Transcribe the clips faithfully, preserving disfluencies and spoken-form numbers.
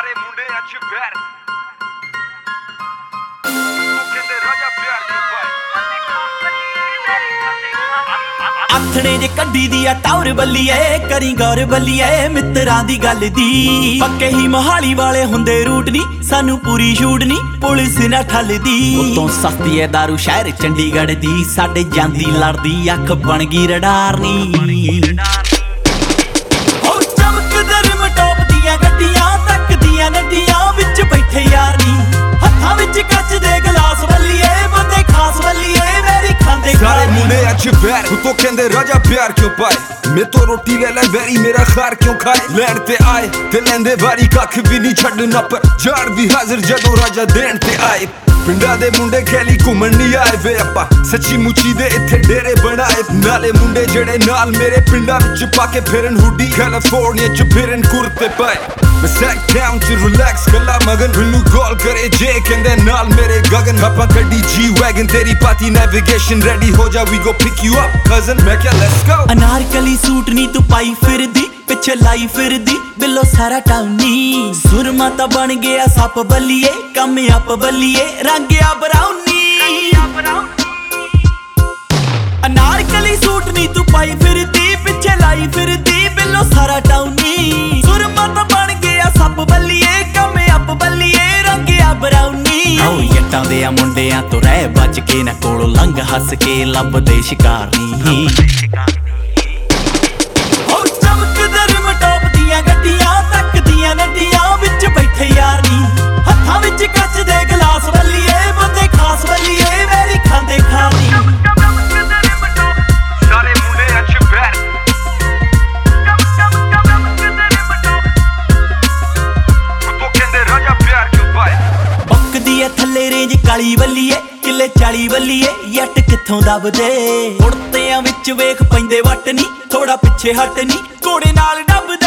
ਸਾਰੇ ਮੁੰਡੇ ਅੱਜ ਪਿਆਰ ਕਹਿੰਦੇ ਰਾਜਾ ਪਿਆਰ ਕਿਉਂ ਪਾਏ ਆਥਣੇ ਜੇ ਕੱਢੀ ਦੀ ਆ ਟੌਰ ਬੱਲੀਏ ਕਰੀ ਗੌਰ ਬੱਲੀਏ ਮਿੱਤਰਾਂ ਦੀ ਗੱਲ ਦੀ ਪੱਕੇ ਹੀ ਮੋਹਾਲੀ ਵਾਲੇ ਹੁੰਦੇ ਰੂਟ ਨਹੀਂ ਸਾਨੂੰ ਪੂਰੀ ਛੂਟ ਨਹੀਂ ਪੁਲਿਸ ਨਾ ਠੱਲਦੀ ਉਤੋਂ ਸਸਤੀ ਏ ਦਾਰੂ ਸ਼ਹਿਰ ਚੰਡੀਗੜ੍ਹ ਦੀ ਸਾਡੇ ਜਾਂਦੀ ਲੜਦੀ ਅੱਖ ਬਣ ਗਈ ਰਡਾਰ ਨੀ ਹੋ ਚਮਕਦੇ ਰਿਮ ਟੌਪ ਦੀਆਂ ਗੱਡੀਆਂ ਤੱਕਦੀਆਂ ਨੱਡੀਆਂ ਵਿੱਚ ਬੈਠੇ ਯਾਰ ਨੀ ਹੱਥਾਂ ਵਿੱਚ ਕੱਚ ਦੇ ਗਲਾਸ ਬੱਲੀਏ ਬੰਦੇ ਖਾਸ ਬੱਲੀਏ ਮੇਰੀ ਖਾਂਦੇ ਸਾਰੇ ਮੁੰਡੇ ਅੱਜ ਪਿਆਰ ਤੂੰ ਕਹਿੰਦੇ ਰਾਜਾ ਪਿਆਰ ਕਿਉਂ ਪਾਏ ਮੈਂ ਤੋਂ ਰੋਟੀ ਲੈ ਲੈ ਵੈਰੀ ਮੇਰਾ ਖਾਰ ਕਿਉਂ ਖਾਏ ਲੈਣ ਤੇ ਆਏ ਤੇ ਲੈਂਦੇ ਵਾਰੀ ਕੱਖ ਵੀ ਨਹੀਂ ਛੱਡਣਾ ਪਰ ਜਾੜ ਵੀ ਹਾਜ਼ਰ ਜਦੋਂ ਰਾਜਾ ਦੇਣ ਤੇ ਆਏ ਪਿੰਡਾਂ ਦੇ ਮੁੰਡੇ ਖੇਲੀ ਘੁੰਮਣ ਨਹੀਂ ਆਏ ਵੇ ਆਪਾਂ ਸੱਚੀ ਮੁੱਚੀ ਦੇ ਇੱਥੇ ਡੇਰੇ ਬਣਾਏ ਨਾਲੇ ਮੁੰਡੇ ਜਿਹੜੇ ਨਾਲ ਮੇਰੇ ਪਿੰਡਾਂ ਵਿੱਚ ਪਾ ਕੇ ਫਿਰਨ ਹੁੱਡੀ ਕੈਲੀਫੋਰਨੀਆ ਚ ਫਿਰਨ ਕੁਰਤੇ ਪਾਏ ਮੈਂ ਸੈਕ ਡਾਊਨ ਚ ਰਿਲੈਕਸ ਗੱਲਾਂ ਮਗਨ ਮੈਨੂੰ ਕਾਲ ਕਰੇ ਜੇ ਕਹਿੰਦੇ ਨਾਲ ਮੇਰੇ ਗਗਨ ਆਪਾਂ ਗੱਡੀ ਜੀ ਵੈਗਨ ਤੇਰੀ ਪਾਤੀ ਨੈਵੀਗੇਸ਼ਨ ਰੈਡੀ ਹੋ ਜਾ ਵੀ go pick you up cousin ਮੈਂ ਕਿਹਾ ਲੈਟਸ ਗੋ ਅਨਾਰਕਲੀ ਸੂਟ ਨੀ ਤੂੰ ਪਾਈ ਫਿਰਦੀ ਪਿੱਛੇ ਲਾਈ ਫਿਰਦੀ ਬਿੱਲੋ ਸਾਰਾ ਟਾਉਨੀ ਸੁਰਮਾ ਤਾਂ ਬਣ ਗਿਆ ਸੱਪ ਬੱਲੀਏ ਕੰਮ ਅੱਪ ਬੱਲੀਏ ਰੰਗਿਆ ਬਰਾਉਨੀ ਅਨਾਰਕਲੀ ਸੂਟ ਨੀ ਤੂੰ ਪਾਈ ਫਿਰਦੀ ਪਿੱਛੇ ਲਾਈ ਫਿਰਦੀ ਬਿੱਲੋ ਸਾਰਾ ਟਾਉਨੀ ਸੁਰਮਾ ਤਾਂ ਬਣ ਗਿਆ ਸੱਪ ਬੱਲੀਏ ਕੰਮ ਅੱਪ ਬੱਲੀਏ ਰੰਗਿਆ ਬਰਾਉਨੀ ਆਓ ਜੱਟਾਂ ਦੇ ਆ ਮੁੰਡਿਆਂ ਤੋਂ ਰਹਿ ਬਚ ਕੇ ਨਾ ਕੋਲੋਂ ਲੰਘ ਹੱਸ ਕੇ ਲੱਭਦੇ ਸ਼ਿਕਾਰ ਨੀ ਗੱਡੀਆਂ ਤੱਕਦੀਆਂ ਨੱਡੀਆਂ ਵਿੱਚ ਬੈਠੇ ਯਾਰ ਨੀ ਹੱਥਾਂ ਵਿੱਚ ਕੱਚ ਦੇ ਗਲਾਸ ਬੱਲੀਏ ਬੰਦੇ ਖਾਸ ਬੱਲੀਏ ਮੇਰੀ ਖਾਂਦੇ ਖਾਣੀ ਸਾਰੇ ਮੁੰਡੇ ਅੱਜ ਪਿਆਰ ਤੂੰ ਕਹਿੰਦੇ ਰਾਜਾ ਪਿਆਰ ਕਿਉਂ ਪਾਏ ਬੱਕਦੀ ਐ ਥੱਲੇ ਰੇਂਜ ਕਾਲੀ ਬੱਲੀਏ ਕਿੱਲੇ ਚਾਲੀ ਬੱਲੀਏ ਜੱਟ ਕਿੱਥੋਂ ਦਬਦੇ ਉੜਤਿਆਂ ਵਿੱਚ ਵੇਖ ਪੈਂਦੇ ਵੱਟ ਨੀ ਥੋੜਾ ਪਿੱਛੇ ਹਟ ਨੀ ਘੋੜੇ ਨਾਲ ਡੱਬਦੇ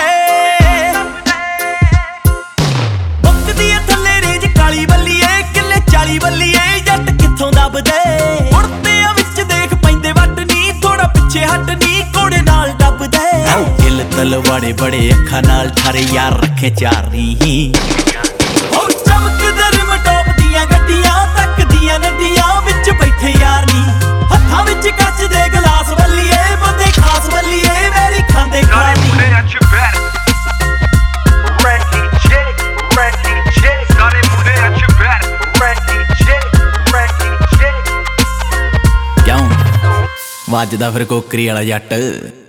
ਕਾਲੀ ਬੱਲੀਏ ਕਿੱਲੇ ਚਾਲੀ ਬੱਲੀਏ ਜੱਟ ਕਿੱਥੋਂ ਦਬਦੇ ਉੜਤਿਆਂ ਵਿੱਚ ਦੇਖ ਪੈਂਦੇ ਵੱਟ ਨੀ ਥੋੜਾ ਪਿੱਛੇ ਹਟ ਨੀ ਘੋੜੇ ਨਾਲ ਡੱਬਦੇ ਆਓ ਕਿੱਲ ਤਲਵਾੜੇ ਬੜੇ ਅੱਖਾਂ ਨਾਲ ਠਾਰੇ ਯਾਰ ਰੱਖੇ ਚਾਰ ਨੀ ਹੋ ਚਮਕਦੇ ਰਿਮ ਟੌਪ ਦੀਆਂ ਗੱਡੀਆਂ ਤੱਕਦੀਆਂ ਨੱਡੀਆਂ ਵਿੱਚ ਬੈਠੇ ਯਾਰ ਨੀ ਹੱਥਾਂ ਵਿੱਚ ਕੱਚ ਦੇ ਗਲਾਸ ਬੱਲੀਏ ਬੰਦੇ ਖਾਸ ਬੱਲੀਏ ਮੇਰੀ ਖਾਂਦੇ ਖਾਣੀ ਅੱਜ ਪਿਆਰ ਵੱਜਦਾ ਫਿਰ ਕੋਕਰੀ ਵਾਲਾ ਜੱਟ।